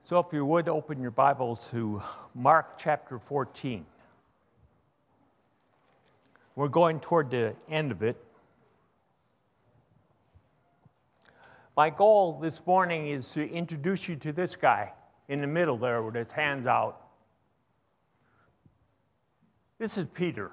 So if you would, open your Bibles to Mark chapter 14. We're going toward the end of it. My goal this morning is to introduce you to this guy in the middle there with his hands out. This is Peter.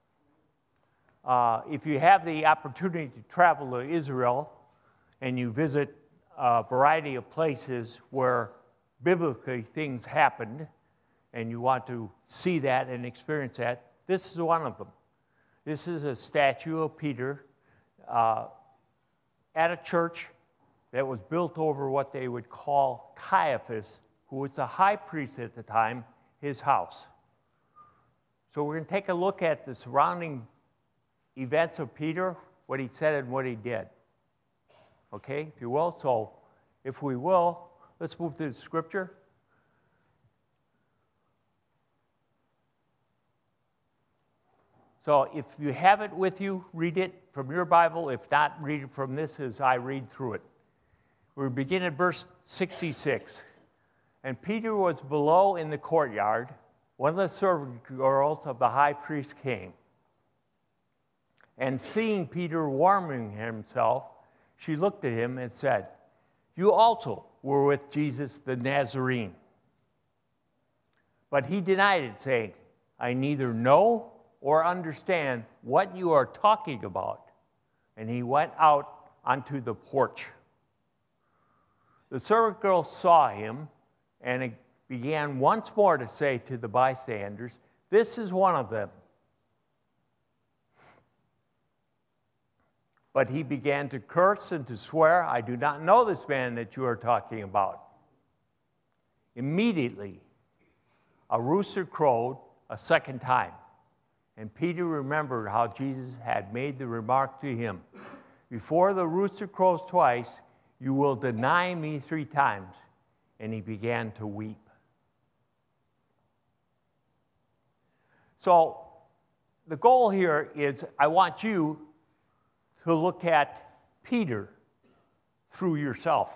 If you have the opportunity to travel to Israel and you visit a variety of places where biblically things happened, and you want to see that and experience that, this is one of them. This is a statue of Peter at a church that was built over what they would call Caiaphas, who was the high priest at the time, his house. So we're going to take a look at the surrounding events of Peter, what he said and what he did. Okay, if you will. So if we will, let's move to the scripture. So if you have it with you, read it from your Bible. If not, read it from this as I read through it. We begin at verse 66. And Peter was below in the courtyard. One of the servant girls of the high priest came. And seeing Peter warming himself, she looked at him and said, "You also were with Jesus the Nazarene." But he denied it, saying, "I neither know or understand what you are talking about." And he went out onto the porch. The servant girl saw him and began once more to say to the bystanders, "This is one of them." But he began to curse and to swear, "I do not know this man that you are talking about." Immediately, a rooster crowed a second time. And Peter remembered how Jesus had made the remark to him, "Before the rooster crows twice, you will deny me 3 times." And he began to weep. So the goal here is I want you to look at Peter through yourself.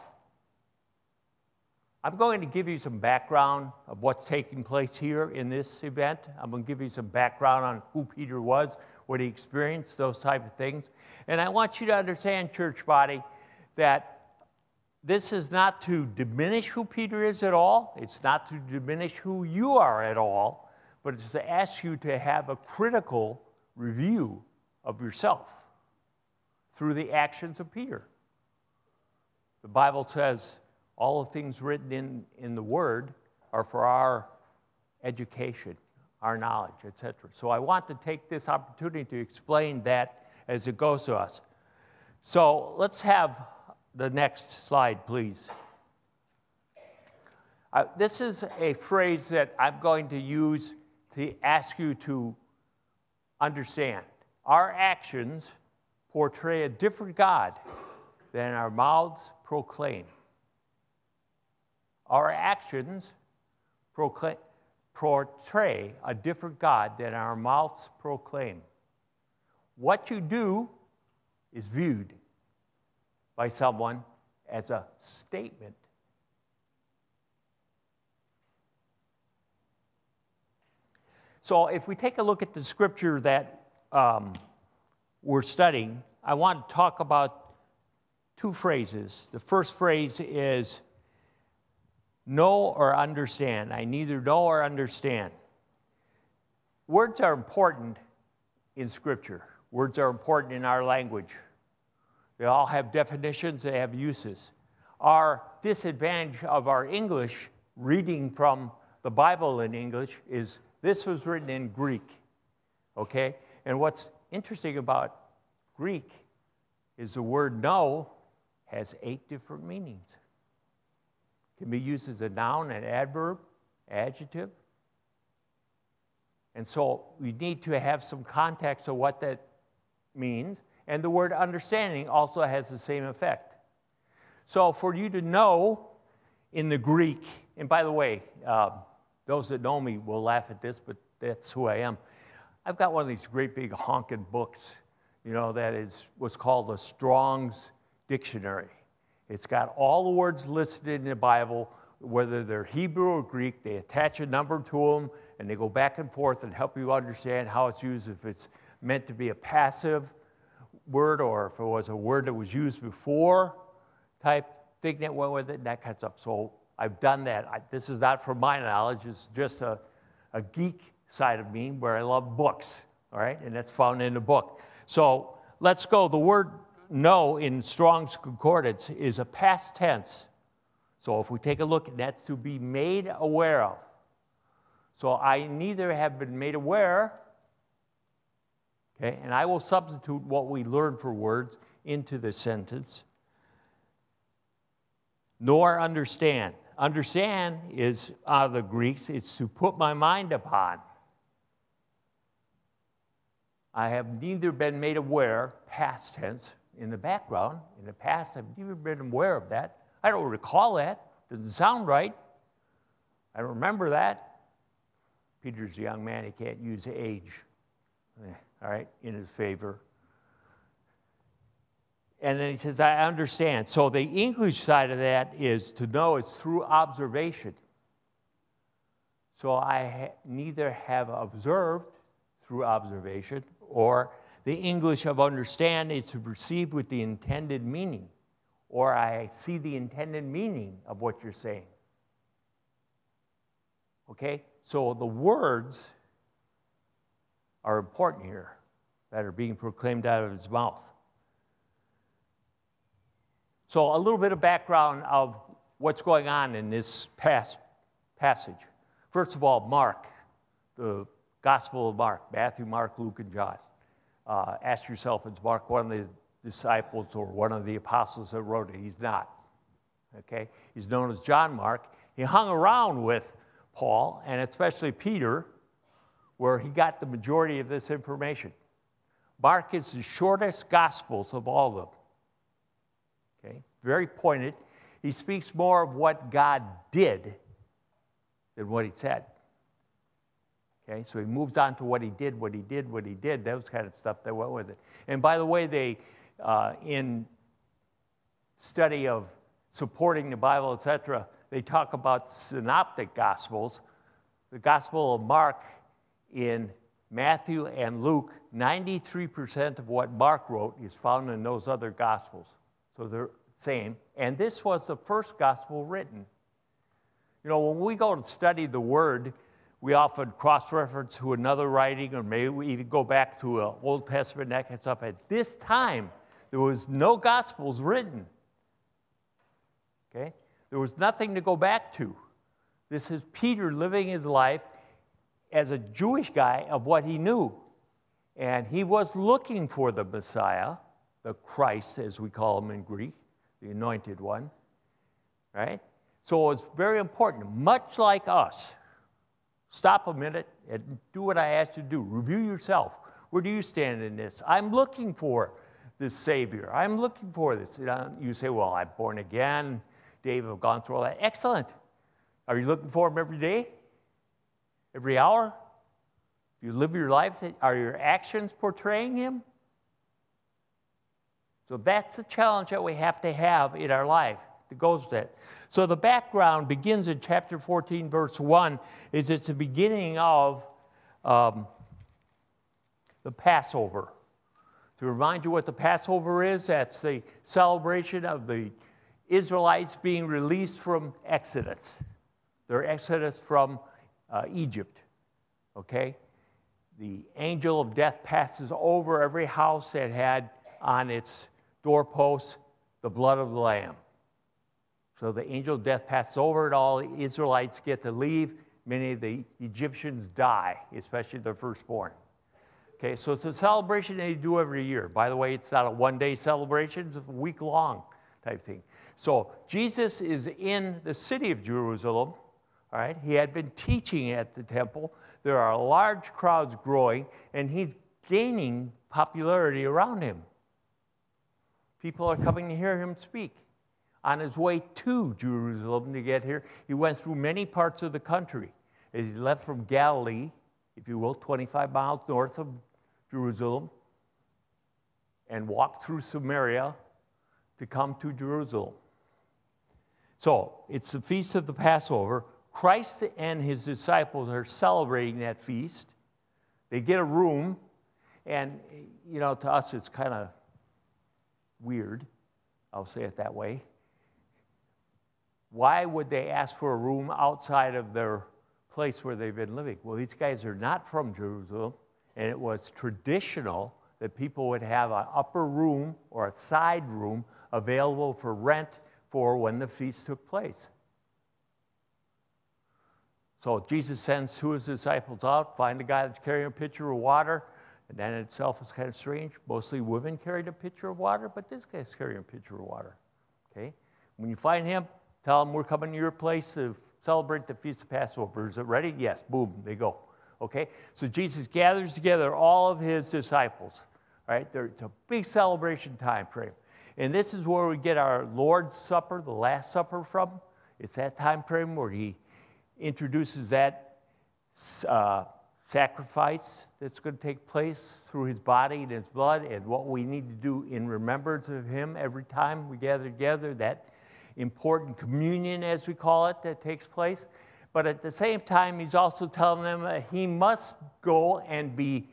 I'm going to give you some background of what's taking place here in this event. I'm going to give you some background on who Peter was, what he experienced, those type of things. And I want you to understand, church body, that this is not to diminish who Peter is at all. It's not to diminish who you are at all, but it's to ask you to have a critical review of yourself through the actions of Peter. The Bible says all the things written in the Word are for our education, our knowledge, etc. So I want to take this opportunity to explain that as it goes to us. So let's have the next slide, please. This is a phrase that I'm going to use to ask you to understand. Our actions portray a different God than our mouths proclaim. Our actions portray a different God than our mouths proclaim. What you do is viewed by someone as a statement. So if we take a look at the scripture that we're studying, I want to talk about 2 phrases. The first phrase is know or understand. I neither know or understand. Words are important in Scripture. Words are important in our language. They all have definitions, they have uses. Our disadvantage of our English, reading from the Bible in English, is this was written in Greek, okay? And what's interesting about Greek is the word know has 8 different meanings. It can be used as a noun, an adverb, adjective. And so we need to have some context of what that means. And the word understanding also has the same effect. So for you to know in the Greek, and by the way, those that know me will laugh at this, but that's who I am. I've got one of these great big honking books, that is what's called a Strong's Dictionary. It's got all the words listed in the Bible whether they're Hebrew or Greek, they attach a number to them, and they go back and forth and help you understand how it's used, if it's meant to be a passive word or if it was a word that was used before type thing that went with it, and that kind of stuff. So I've done that. This is not from my knowledge. It's just a geek side of me where I love books, all right? And that's found in the book. So let's go. The word know in Strong's Concordance is a past tense. So if we take a look, that's to be made aware of. So I neither have been made aware, okay, and I will substitute what we learned for words into the sentence, nor understand. Understand is out of the Greeks, it's to put my mind upon. I have neither been made aware, past tense, in the background. In the past, I've never been aware of that. I don't recall that. Doesn't sound right. I don't remember that. Peter's a young man. He can't use age, all right, in his favor. And then he says, I understand. So the English side of that is to know it's through observation. So I neither have observed through observation, or the English of understand is to perceive with the intended meaning, or I see the intended meaning of what you're saying. Okay? So the words are important here that are being proclaimed out of his mouth. So a little bit of background of what's going on in this passage. First of all, Mark, the Gospel of Mark, Matthew, Mark, Luke, and John. Ask yourself, is Mark one of the disciples or one of the apostles that wrote it? He's not. Okay? He's known as John Mark. He hung around with Paul, and especially Peter, where he got the majority of this information. Mark is the shortest Gospels of all of them. Okay? Very pointed. He speaks more of what God did than what he said. Okay, so he moves on to what he did, those kind of stuff that went with it. And by the way, they, in study of supporting the Bible, etc., they talk about synoptic gospels. The Gospel of Mark in Matthew and Luke, 93% of what Mark wrote is found in those other gospels. So they're same. And this was the first gospel written. You know, when we go to study the Word, we often cross-reference to another writing, or maybe we even go back to an Old Testament, that kind of stuff. At this time, there was no Gospels written. Okay? There was nothing to go back to. This is Peter living his life as a Jewish guy of what he knew. And he was looking for the Messiah, the Christ, as we call him in Greek, the anointed one. Right? So it's very important, much like us. Stop a minute and do what I asked you to do. Review yourself. Where do you stand in this? I'm looking for this Savior. I'm looking for this. You say, well, I'm born again. Dave, I've gone through all that. Excellent. Are you looking for him every day? Every hour? Do you live your life? Are your actions portraying him? So that's the challenge that we have to have in our life. It goes with that. So the background begins in chapter 14, verse 1, is it's the beginning of the Passover. To remind you what the Passover is, that's the celebration of the Israelites being released from Exodus. Their exodus from Egypt, okay? The angel of death passes over every house that had on its doorposts the blood of the Lamb. So the angel of death passes over it all. The Israelites get to leave. Many of the Egyptians die, especially their firstborn. Okay, so it's a celebration they do every year. By the way, it's not a one-day celebration. It's a week-long type thing. So Jesus is in the city of Jerusalem. All right, he had been teaching at the temple. There are large crowds growing, and he's gaining popularity around him. People are coming to hear him speak. On his way to Jerusalem to get here, he went through many parts of the country. As he left from Galilee, if you will, 25 miles north of Jerusalem, and walked through Samaria to come to Jerusalem. So it's the feast of the Passover. Christ and his disciples are celebrating that feast. They get a room, and, to us it's kind of weird. I'll say it that way. Why would they ask for a room outside of their place where they've been living? Well, these guys are not from Jerusalem, and it was traditional that people would have an upper room or a side room available for rent for when the feast took place. So Jesus sends two of his disciples out, find a guy that's carrying a pitcher of water, and that in itself is kind of strange. Mostly women carried a pitcher of water, but this guy's carrying a pitcher of water. Okay? When you find him, tell him we're coming to your place to celebrate the Feast of Passover. Is it ready? Yes. Boom, they go. Okay? So Jesus gathers together all of his disciples. Right? It's a big celebration time frame. And this is where we get our Lord's Supper, the Last Supper from. It's that time frame where he introduces that sacrifice that's going to take place through his body and his blood, and what we need to do in remembrance of him every time we gather together, that important communion, as we call it, that takes place. But at the same time, he's also telling them that he must go and be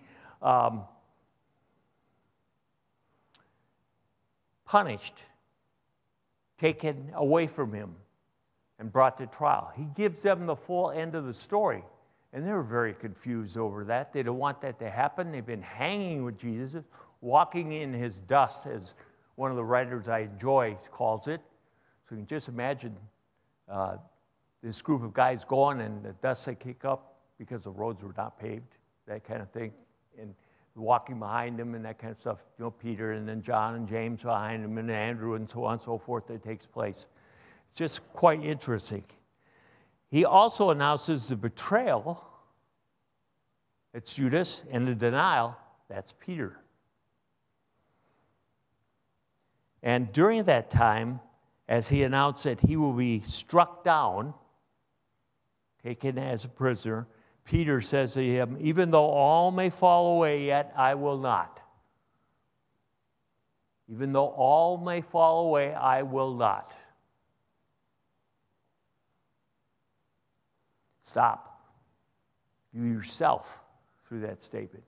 punished, taken away from him, and brought to trial. He gives them the full end of the story. And they were very confused over that. They don't want that to happen. They've been hanging with Jesus, walking in his dust, as one of the writers I enjoy calls it. So you can just imagine this group of guys going and the dust they kick up because the roads were not paved, that kind of thing. And walking behind them and that kind of stuff. Peter and then John and James behind him and Andrew and so on and so forth that takes place. It's just quite interesting. He also announces the betrayal, it's Judas, and the denial, that's Peter. And during that time, as he announced that he will be struck down, taken as a prisoner, Peter says to him, even though all may fall away, yet I will not. Even though all may fall away, I will not. Stop. You yourself through that statement.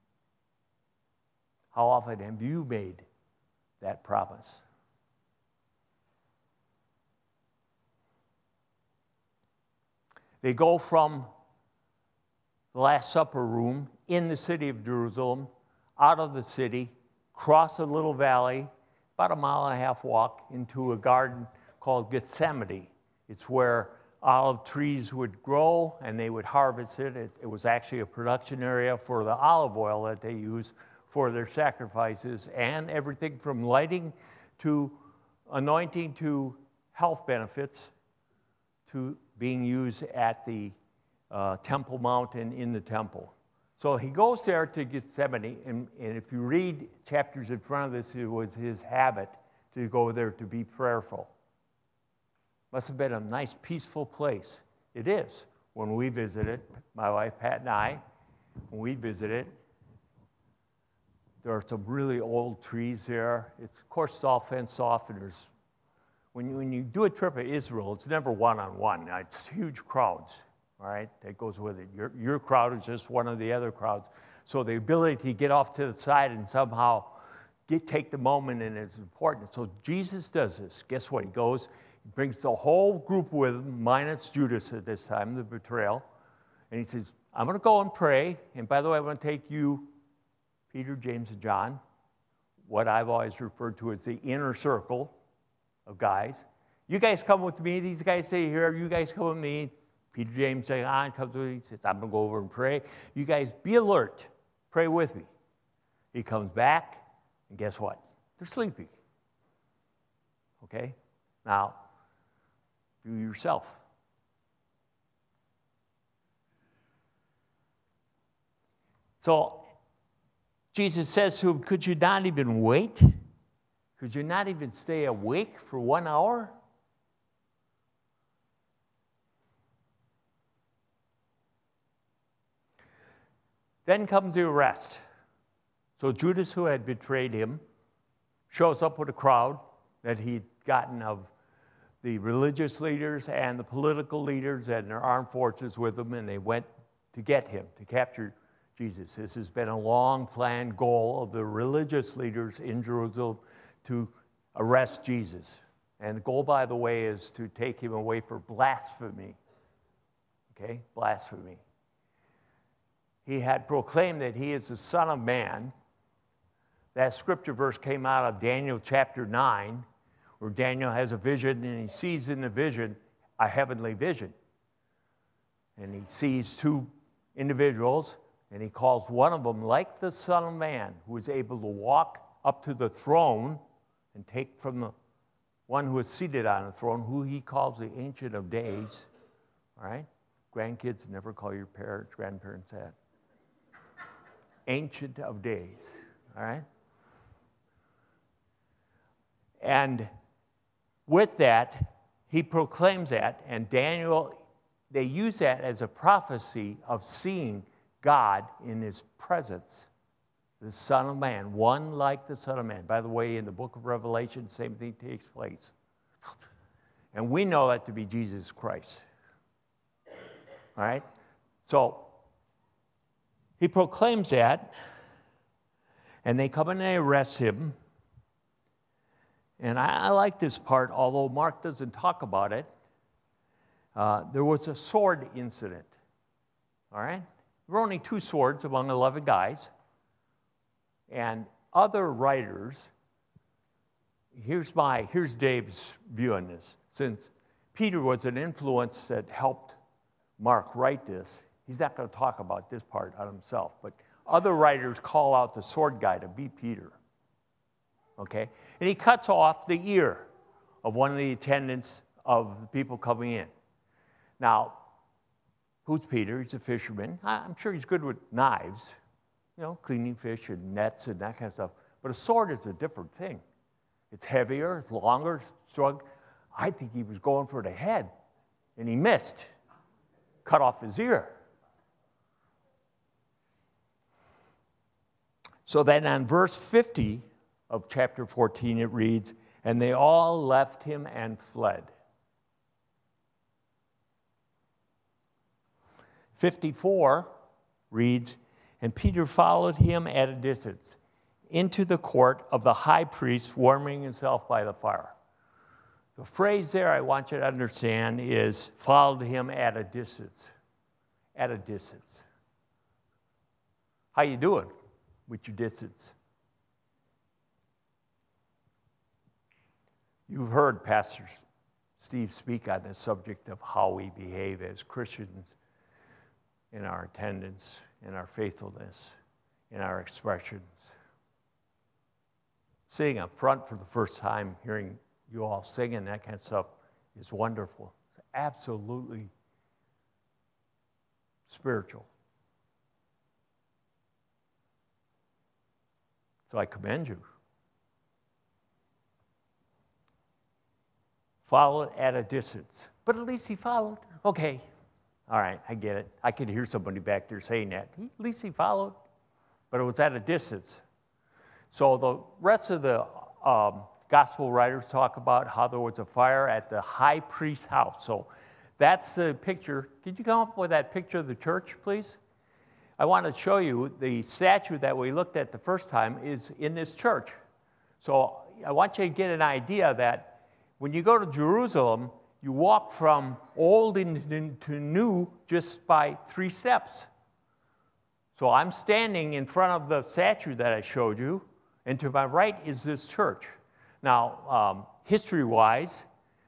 How often have you made that promise? They go from the Last Supper room in the city of Jerusalem, out of the city, cross a little valley, about a 1.5 mile walk into a garden called Gethsemane. It's where olive trees would grow and they would harvest it. It was actually a production area for the olive oil that they use for their sacrifices, and everything from lighting to anointing to health benefits to being used at the Temple Mountain in the temple. So he goes there to Gethsemane, and if you read chapters in front of this, it was his habit to go there to be prayerful. Must have been a nice, peaceful place. It is. When we visited, my wife Pat and I, when we visited, there are some really old trees there. Of course, it's all fenced off, and there's, when you do a trip to Israel, it's never one-on-one. It's huge crowds, all right? That goes with it. Your crowd is just one of the other crowds. So the ability to get off to the side and somehow take the moment in is important. So Jesus does this. Guess what? He goes, he brings the whole group with him, minus Judas at this time, the betrayal. And he says, I'm going to go and pray. And by the way, I'm going to take you, Peter, James, and John, what I've always referred to as the inner circle of guys. You guys come with me. These guys stay here. You guys come with me. Peter, James, John comes with me. He says, I'm going to go over and pray. You guys be alert. Pray with me. He comes back, and guess what? They're sleeping. Okay? Now, you yourself. So, Jesus says to him, could you not even wait? Could you not even stay awake for 1 hour? Then comes the arrest. So Judas, who had betrayed him, shows up with a crowd that he'd gotten of the religious leaders and the political leaders and their armed forces with them, and they went to get him, to capture Jesus. This has been a long-planned goal of the religious leaders in Jerusalem to arrest Jesus. And the goal, by the way, is to take him away for blasphemy. Okay, blasphemy. He had proclaimed that he is the Son of Man. That scripture verse came out of Daniel chapter 9, where Daniel has a vision, and he sees in the vision a heavenly vision. And he sees two individuals, and he calls one of them like the Son of Man, who is able to walk up to the throne and take from the one who is seated on the throne, who he calls the Ancient of Days. All right? Grandkids, never call your parents, grandparents that. Ancient of Days. All right? And with that, he proclaims that, and Daniel, they use that as a prophecy of seeing God in his presence, the Son of Man, one like the Son of Man. By the way, in the book of Revelation, the same thing takes place. And we know that to be Jesus Christ. All right? So, he proclaims that, and they come and they arrest him. And I like this part, although Mark doesn't talk about it. There was a sword incident. All right? There were only 2 swords among 11 guys. And other writers, here's Dave's view on this. Since Peter was an influence that helped Mark write this, he's not going to talk about this part on himself. But other writers call out the sword guy to be Peter. Okay? And he cuts off the ear of one of the attendants of the people coming in. Now, who's Peter? He's a fisherman. I'm sure he's good with knives, cleaning fish and nets and that kind of stuff. But a sword is a different thing. It's heavier, it's longer, it's strong. I think he was going for the head, and he missed. Cut off his ear. So then on verse 50 of chapter 14, it reads, "And they all left him and fled." 54 reads, "And Peter followed him at a distance into the court of the high priest, warming himself by the fire." The phrase there I want you to understand is followed him at a distance. At a distance. How you doing with your distance? You've heard Pastor Steve speak on the subject of how we behave as Christians in our attendance, in our faithfulness, in our expressions. Sitting up front for the first time, hearing you all singing, that kind of stuff is wonderful. It's absolutely spiritual. So I commend you. Followed at a distance. But at least he followed. Okay. All right, I get it. I could hear somebody back there saying that. At least he followed. But it was at a distance. So the rest of the gospel writers talk about how there was a fire at the high priest's house. So that's the picture. Could you come up with that picture of the church, please? I want to show you the statue that we looked at the first time is in this church. So I want you to get an idea that when you go to Jerusalem, you walk from old into new just by 3 steps. So I'm standing in front of the statue that I showed you, and to my right is this church. Now, history-wise,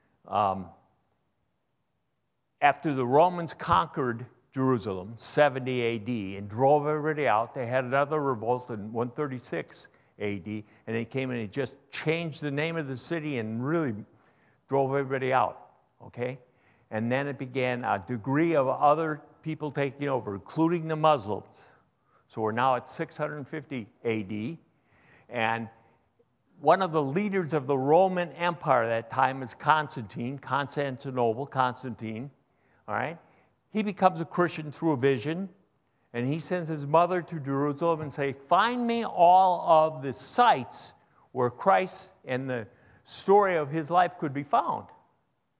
after the Romans conquered Jerusalem, 70 A.D., and drove everybody out, they had another revolt in 136 A.D., and they came and they just changed the name of the city and really drove everybody out, okay? And then it began a degree of other people taking over, including the Muslims. So we're now at 650 A.D., and one of the leaders of the Roman Empire at that time is Constantine, all right? He becomes a Christian through a vision, and he sends his mother to Jerusalem and say, find me all of the sites where Christ and the story of his life could be found.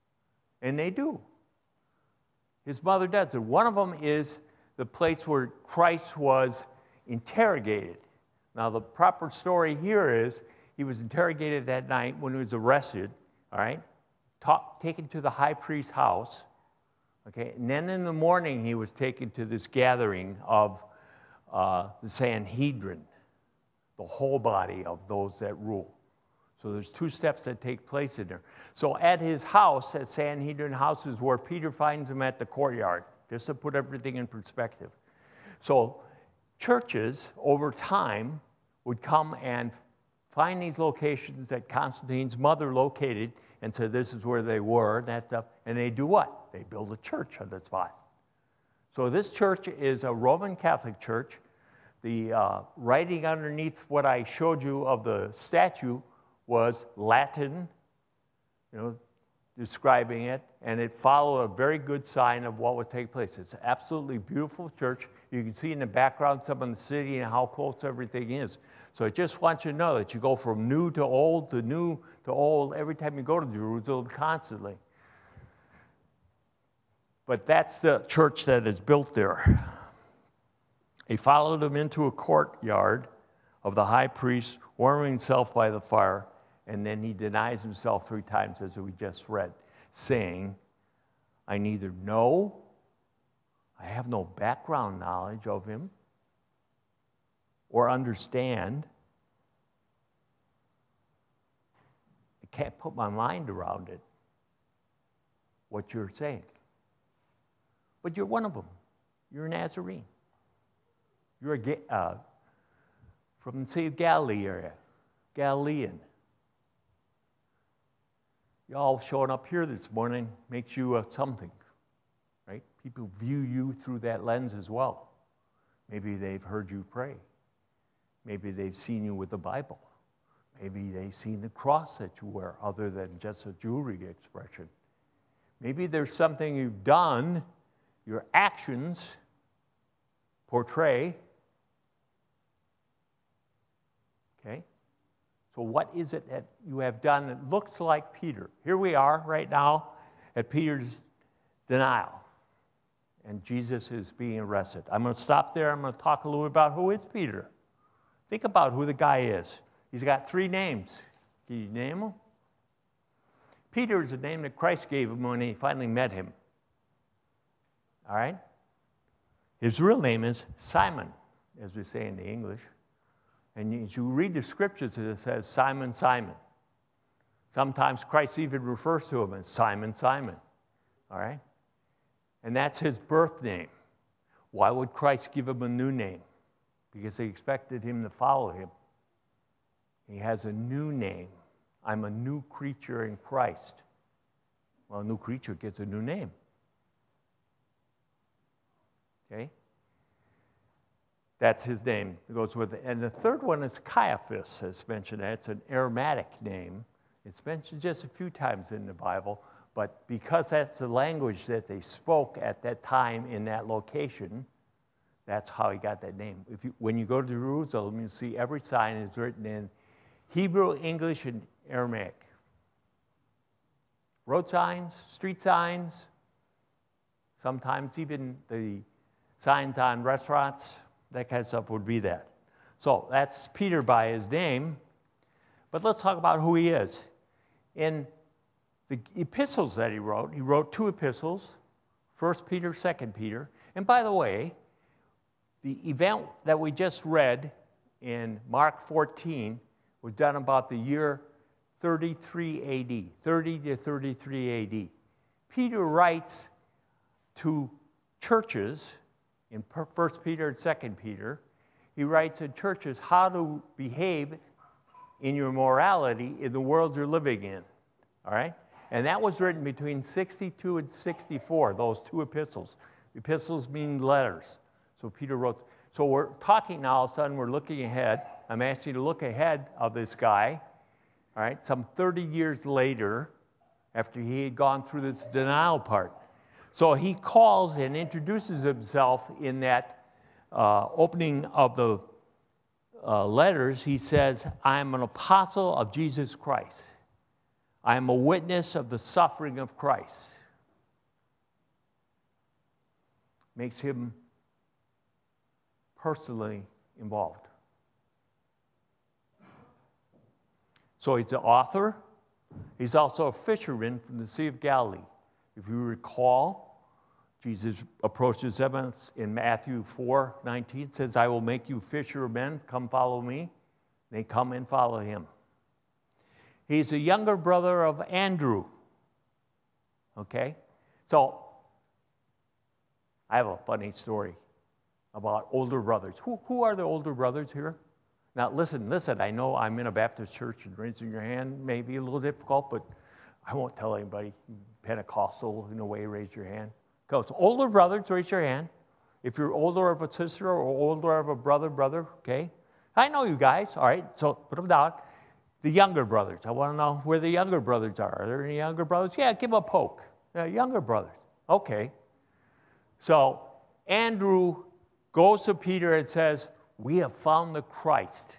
And they do. His mother does. And one of them is the place where Christ was interrogated. Now, the proper story here is he was interrogated that night when he was arrested, all right, taken to the high priest's house, okay, and then in the morning he was taken to this gathering of the Sanhedrin, the whole body of those that rule. So there's two steps that take place in there. So at his house, at Sanhedrin house, is where Peter finds him at the courtyard, just to put everything in perspective. So churches, over time, would come and find these locations that Constantine's mother located and said this is where they were, and that stuff, and they do what? They build a church on the spot. So this church is a Roman Catholic church. The writing underneath what I showed you of the statue was Latin, describing it, and it followed a very good sign of what would take place. It's an absolutely beautiful church. You can see in the background some of the city and how close everything is. So I just want you to know that you go from new to old every time you go to Jerusalem constantly. But that's the church that is built there. He followed him into a courtyard of the high priest, warming himself by the fire, and then he denies himself 3 times, as we just read, saying, I neither know, I have no background knowledge of him, or understand. I can't put my mind around it, what you're saying. But you're one of them. You're a Nazarene. You're from the Sea of Galilee area, Galilean. Y'all showing up here this morning makes you something, right? People view you through that lens as well. Maybe they've heard you pray. Maybe they've seen you with the Bible. Maybe they've seen the cross that you wear other than just a jewelry expression. Maybe there's something you've done, your actions portray. Okay? So what is it that you have done that looks like Peter? Here we are right now at Peter's denial, and Jesus is being arrested. I'm going to stop there. I'm going to talk a little bit about who is Peter. Think about who the guy is. He's got 3 names. Can you name them? Peter is the name that Christ gave him when he finally met him. All right? His real name is Simon, as we say in the English. And as you read the scriptures, it says Simon, Simon. Sometimes Christ even refers to him as Simon, Simon. All right? And that's his birth name. Why would Christ give him a new name? Because he expected him to follow him. He has a new name. I'm a new creature in Christ. Well, a new creature gets a new name. Okay? That's his name. It goes with it. And the third one is Caiaphas, as mentioned. It's an Aramaic name. It's mentioned just a few times in the Bible, but because that's the language that they spoke at that time in that location, that's how he got that name. When you go to Jerusalem, you see every sign is written in Hebrew, English, and Aramaic. Road signs, street signs, sometimes even the signs on restaurants, that kind of stuff would be that. So that's Peter by his name. But let's talk about who he is. In the epistles that he wrote 2 epistles, 1 Peter, 2 Peter. And by the way, the event that we just read in Mark 14 was done about the year 33 AD, 30 to 33 AD. Peter writes to churches in 1 Peter and 2 Peter. He writes in churches how to behave in your morality in the world you're living in, all right? And that was written between 62 and 64, those 2 epistles. Epistles mean letters. So Peter wrote. So we're talking now, all of a sudden we're looking ahead. I'm asking you to look ahead of this guy, all right, some 30 years later, after he had gone through this denial part. So he calls and introduces himself in that opening of the letters. He says, I am an apostle of Jesus Christ. I am a witness of the suffering of Christ. makes him personally involved. So he's the author. He's also a fisherman from the Sea of Galilee. If you recall, Jesus approaches them in Matthew 4:19, says, I will make you fisher of men, come follow me. They come and follow him. He's a younger brother of Andrew. Okay? So, I have a funny story about older brothers. Who are the older brothers here? Now, listen, I know I'm in a Baptist church and raising your hand may be a little difficult, but I won't tell anybody. Pentecostal, in a way, raise your hand. So, older brothers, raise your hand. If you're older of a sister or older of a brother, okay? I know you guys, all right, so put them down. The younger brothers, I want to know where the younger brothers are. Are there any younger brothers? Yeah, give them a poke. Younger brothers, okay. So, Andrew goes to Peter and says, we have found the Christ.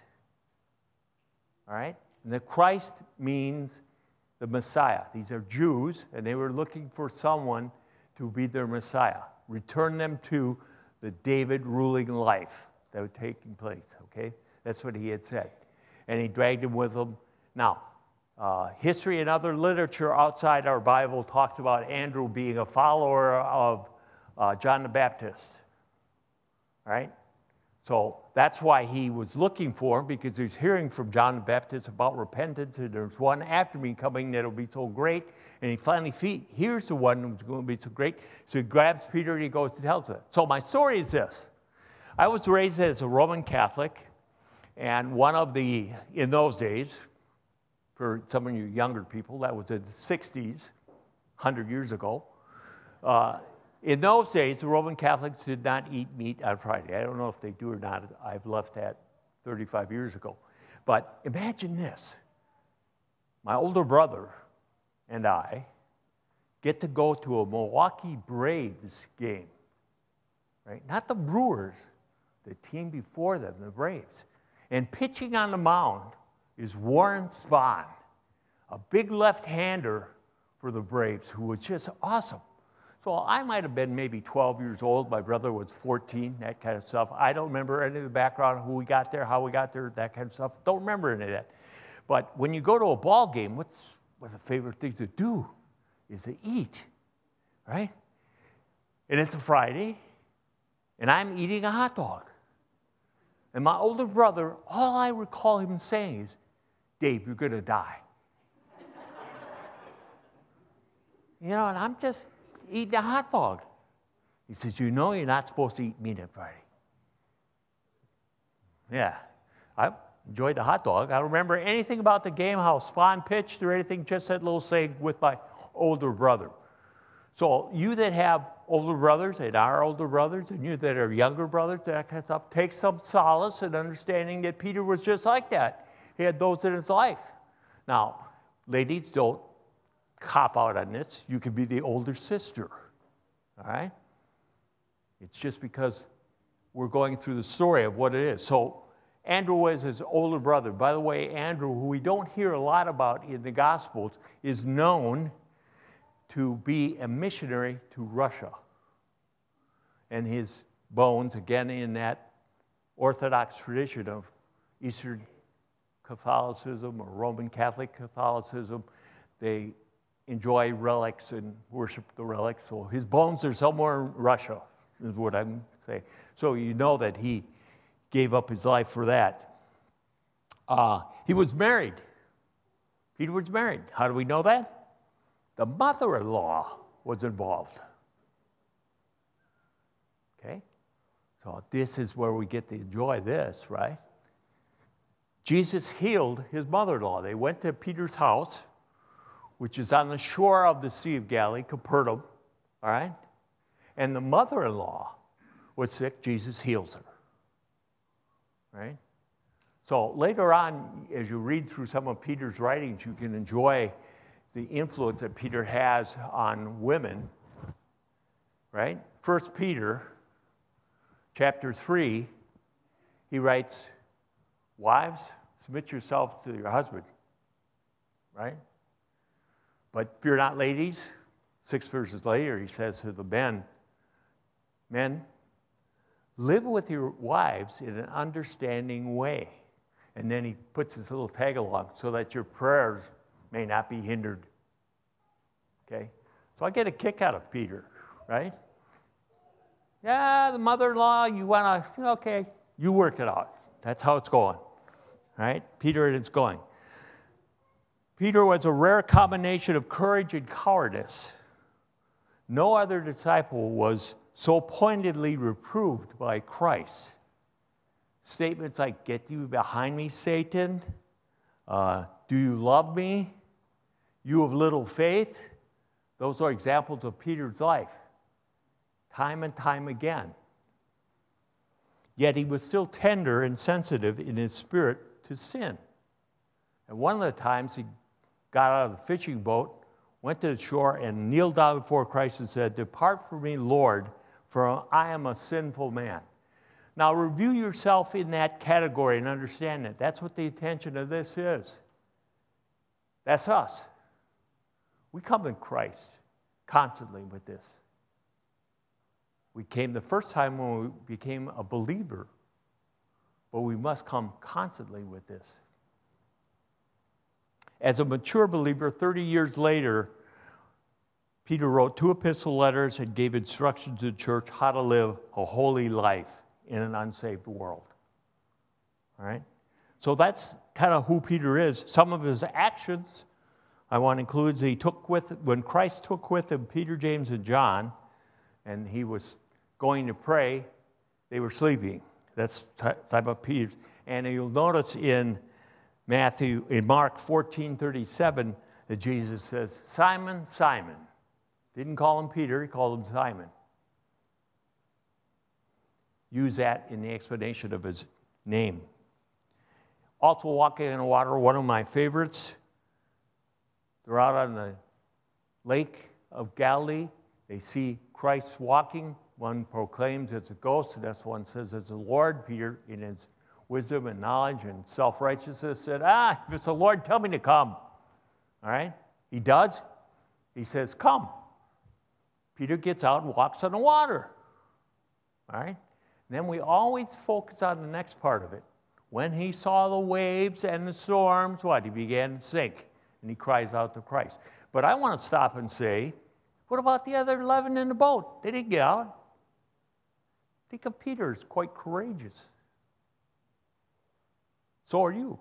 All right? And the Christ means the Messiah. These are Jews, and they were looking for someone to be their Messiah. Return them to the David ruling life that was taking place, okay? That's what he had said. And he dragged him with him. Now, history and other literature outside our Bible talks about Andrew being a follower of John the Baptist. All right? So that's why he was looking for him, because he's hearing from John the Baptist about repentance, and there's one after me coming that will be so great. And he finally hears the one who's going to be so great. So he grabs Peter and he goes and tells it. So my story is this. I was raised as a Roman Catholic, and in those days, for some of you younger people, that was in the 60s, 100 years ago. In those days, the Roman Catholics did not eat meat on Friday. I don't know if they do or not. I've left that 35 years ago. But imagine this. My older brother and I get to go to a Milwaukee Braves game, right? Not the Brewers, the team before them, the Braves. And pitching on the mound is Warren Spahn, a big left-hander for the Braves, who was just awesome. So I might have been maybe 12 years old. My brother was 14, that kind of stuff. I don't remember any of the background, who we got there, how we got there, that kind of stuff. Don't remember any of that. But when you go to a ball game, what's one of the favorite things to do is to eat, right? And it's a Friday, and I'm eating a hot dog. And my older brother, all I recall him saying is, Dave, you're going to die. And I'm just eating a hot dog. He says, you know you're not supposed to eat meat on Friday. Yeah, I enjoyed the hot dog. I don't remember anything about the game, how Spahn pitched or anything, just that little saying with my older brother. So you that have older brothers and are older brothers, and you that are younger brothers, that kind of stuff, take some solace in understanding that Peter was just like that. He had those in his life. Now, ladies, don't cop out on this. You can be the older sister, all right? It's just because we're going through the story of what it is. So Andrew was his older brother. By the way, Andrew, who we don't hear a lot about in the Gospels, is known to be a missionary to Russia. And his bones, again, in that Orthodox tradition of Eastern Catholicism or Roman Catholic Catholicism, they enjoy relics and worship the relics. So his bones are somewhere in Russia, is what I'm saying. So you know that he gave up his life for that. He was married. Peter was married. How do we know that? The mother-in-law was involved. Okay? So this is where we get to enjoy this, right? Jesus healed his mother-in-law. They went to Peter's house, which is on the shore of the Sea of Galilee, Capernaum, all right? And the mother-in-law was sick. Jesus heals her, right? So later on, as you read through some of Peter's writings, you can enjoy the influence that Peter has on women, right? 1 Peter chapter 3, he writes, wives, submit yourself to your husband, right? But fear not, ladies. 6 verses later, he says to the men, Men, live with your wives in an understanding way. And then he puts this little tag along, so that your prayers may not be hindered. Okay? So I get a kick out of Peter, right? Yeah, the mother-in-law, you want to, okay, you work it out. That's how it's going, right? Peter, it's going. Peter was a rare combination of courage and cowardice. No other disciple was so pointedly reproved by Christ. Statements like, "Get you behind me, Satan," "Do you love me?" "You of little faith." Those are examples of Peter's life, time and time again. Yet he was still tender and sensitive in his spirit to sin. And one of the times he got out of the fishing boat, went to the shore, and kneeled down before Christ and said, "Depart from me, Lord, for I am a sinful man." Now review yourself in that category and understand that. That's what the intention of this is. That's us. We come to Christ constantly with this. We came the first time when we became a believer, but we must come constantly with this. As a mature believer, 30 years later, Peter wrote 2 epistle letters and gave instructions to the church how to live a holy life in an unsaved world. All right? So that's kind of who Peter is. Some of his actions I want to include, when Christ took with him Peter, James, and John, and he was going to pray, they were sleeping. That's type of Peter. And you'll notice in Mark 14:37, that Jesus says, "Simon, Simon." Didn't call him Peter, he called him Simon. Use that in the explanation of his name. Also walking in the water, one of my favorites. They're out on the lake of Galilee. They see Christ walking. One proclaims it's a ghost, and that's one says it's the Lord. Peter, in his wisdom and knowledge and self-righteousness, said, if it's the Lord, tell me to come. All right? He does. He says, "Come." Peter gets out and walks on the water. All right? And then we always focus on the next part of it. When he saw the waves and the storms, what? He began to sink, and he cries out to Christ. But I want to stop and say, what about the other 11 in the boat? They didn't get out. Think of Peter as quite courageous. So are you.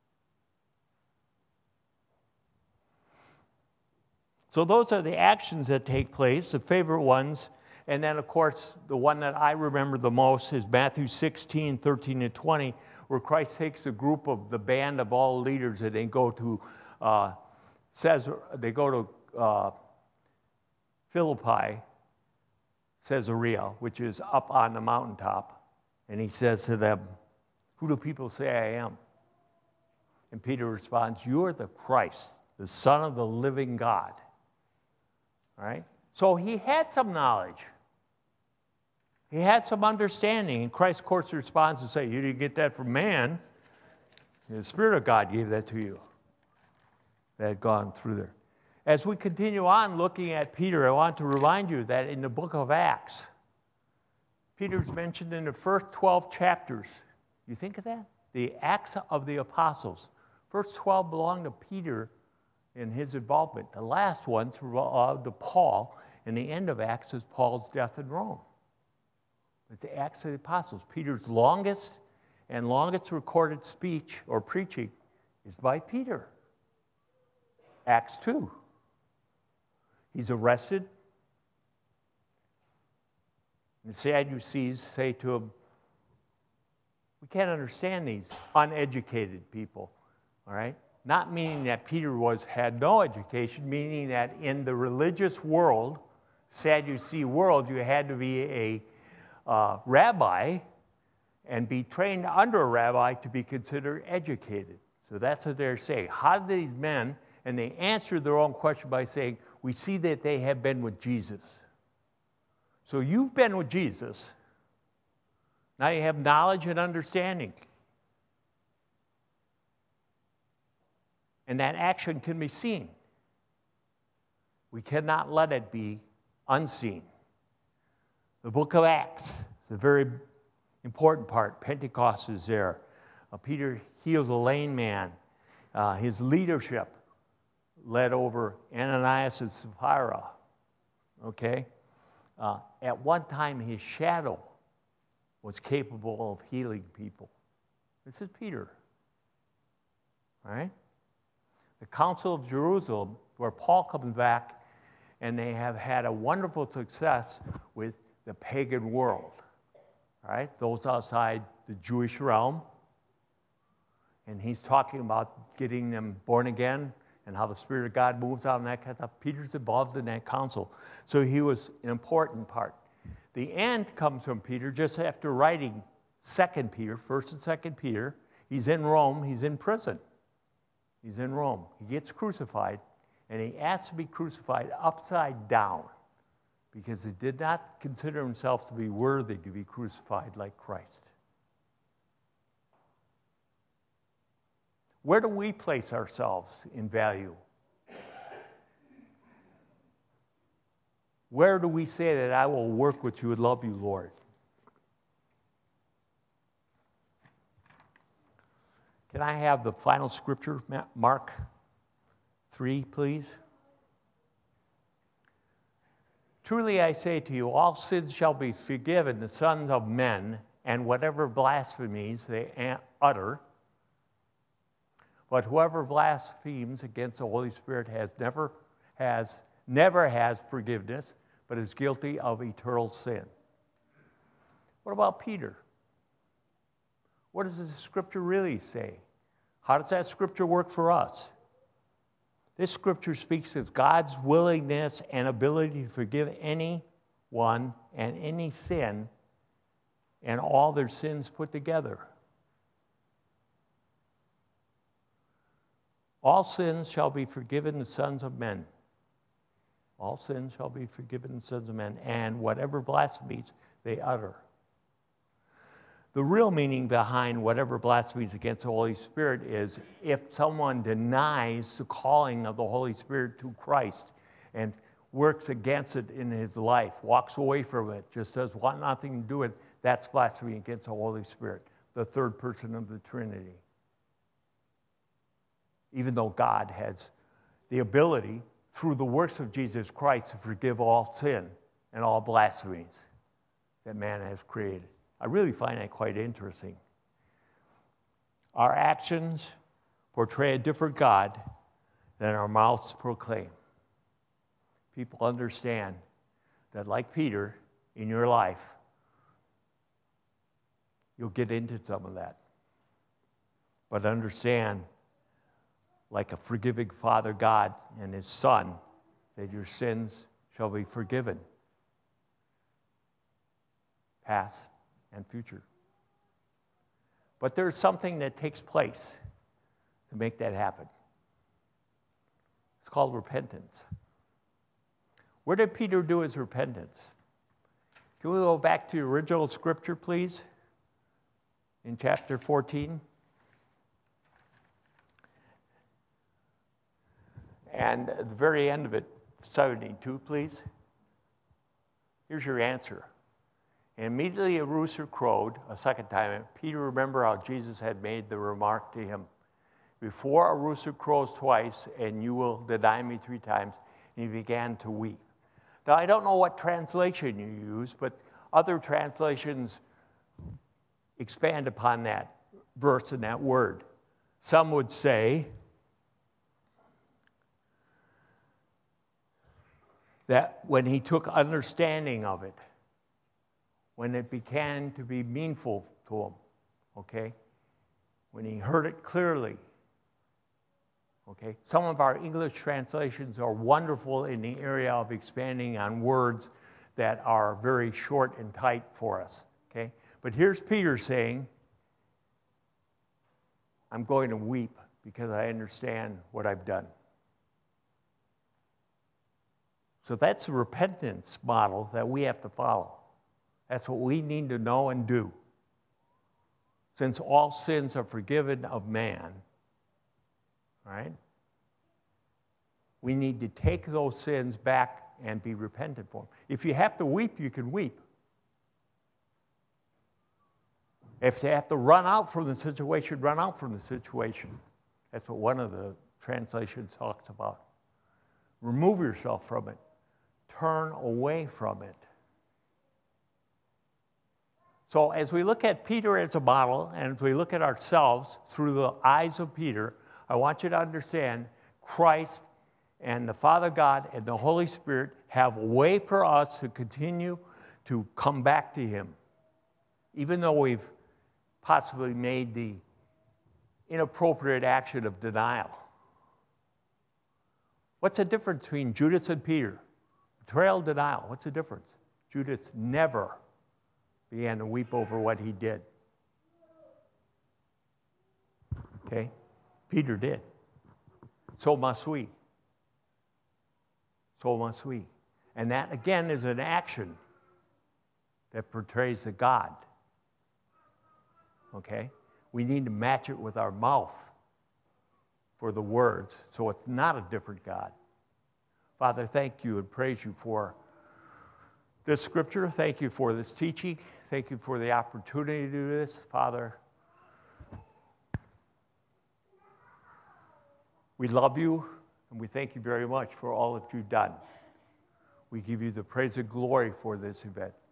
So those are the actions that take place, the favorite ones. And then, of course, the one that I remember the most is Matthew 16:13-20, where Christ takes a group of the band of all leaders and they go to Philippi, Caesarea, which is up on the mountaintop. And he says to them, "Who do people say I am?" And Peter responds, "You are the Christ, the Son of the living God." All right? So he had some knowledge. He had some understanding. And Christ, of course, responds and says, "You didn't get that from man. The Spirit of God gave that to you." That had gone through there. As we continue on looking at Peter, I want to remind you that in the book of Acts, Peter's mentioned in the first 12 chapters. You think of that? The Acts of the Apostles. First 12 belong to Peter in his involvement. The last ones belong to Paul, and the end of Acts is Paul's death in Rome. But the Acts of the Apostles, Peter's longest recorded speech or preaching is by Peter. Acts 2. He's arrested. And the Sadducees say to him, "We can't understand these uneducated people." All right? Not meaning that Peter had no education, meaning that in the religious world, Sadducee world, you had to be a rabbi and be trained under a rabbi to be considered educated. So that's what they're saying. How did these men, and they answered their own question by saying, "We see that they have been with Jesus." So you've been with Jesus. Now you have knowledge and understanding. And that action can be seen. We cannot let it be unseen. The book of Acts is a very important part. Pentecost is there. Peter heals a lame man. His leadership led over Ananias and Sapphira. Okay? At one time, his shadow was capable of healing people. This is Peter. All right? The Council of Jerusalem, where Paul comes back, and they have had a wonderful success with the pagan world. All right? Those outside the Jewish realm. And he's talking about getting them born again and how the Spirit of God moves out and that kind of stuff. Peter's involved in that council. So he was an important part. The end comes from Peter just after writing 2 Peter, 1st and 2 Peter. He's in Rome. He's in prison. He's in Rome. He gets crucified, and he asks to be crucified upside down because he did not consider himself to be worthy to be crucified like Christ. Where do we place ourselves in value? Where do we say that I will work with you and love you, Lord? Can I have the final scripture, Mark 3, please? Truly I say to you, all sins shall be forgiven the sons of men, and whatever blasphemies they utter. But whoever blasphemes against the Holy Spirit never has forgiveness, but is guilty of eternal sin. What about Peter? What does the scripture really say? How does that scripture work for us? This scripture speaks of God's willingness and ability to forgive anyone and any sin and all their sins put together. All sins shall be forgiven the sons of men. All sins shall be forgiven the sons of men, and whatever blasphemies they utter. The real meaning behind whatever blasphemies against the Holy Spirit is if someone denies the calling of the Holy Spirit to Christ and works against it in his life, walks away from it, just says, want nothing to do with it, that's blasphemy against the Holy Spirit, the third person of the Trinity. Even though God has the ability, through the works of Jesus Christ, to forgive all sin and all blasphemies that man has created. I really find that quite interesting. Our actions portray a different God than our mouths proclaim. People understand that, like Peter, in your life, you'll get into some of that. But understand, like a forgiving Father God and His Son, that your sins shall be forgiven, past and future. But there's something that takes place to make that happen. It's called repentance. Where did Peter do his repentance? Can we go back to the original scripture, please? In chapter 14. And at the very end of it, 72, please. Here's your answer. And immediately a rooster crowed a second time. And Peter remembered how Jesus had made the remark to him, before a rooster crows twice, and you will deny me 3 times. And he began to weep. Now, I don't know what translation you use, but other translations expand upon that verse and that word. Some would say that when he took understanding of it, when it began to be meaningful to him, okay? When he heard it clearly, okay? Some of our English translations are wonderful in the area of expanding on words that are very short and tight for us, okay? But here's Peter saying, I'm going to weep because I understand what I've done. So that's the repentance model that we have to follow. That's what we need to know and do. Since all sins are forgiven of man, right? We need to take those sins back and be repentant for them. If you have to weep, you can weep. If they have to run out from the situation, run out from the situation. That's what one of the translations talks about. Remove yourself from it. Turn away from it. So as we look at Peter as a model, and as we look at ourselves through the eyes of Peter, I want you to understand Christ and the Father God and the Holy Spirit have a way for us to continue to come back to Him, even though we've possibly made the inappropriate action of denial. What's the difference between Judas and Peter? Betrayal, denial. What's the difference? Judas never began to weep over what he did. Okay? Peter did. So must we. So must we. And that, again, is an action that portrays a God. Okay? We need to match it with our mouth for the words, so it's not a different God. Father, thank you and praise you for this scripture. Thank you for this teaching. Thank you for the opportunity to do this. Father, we love you, and we thank you very much for all that you've done. We give you the praise and glory for this event.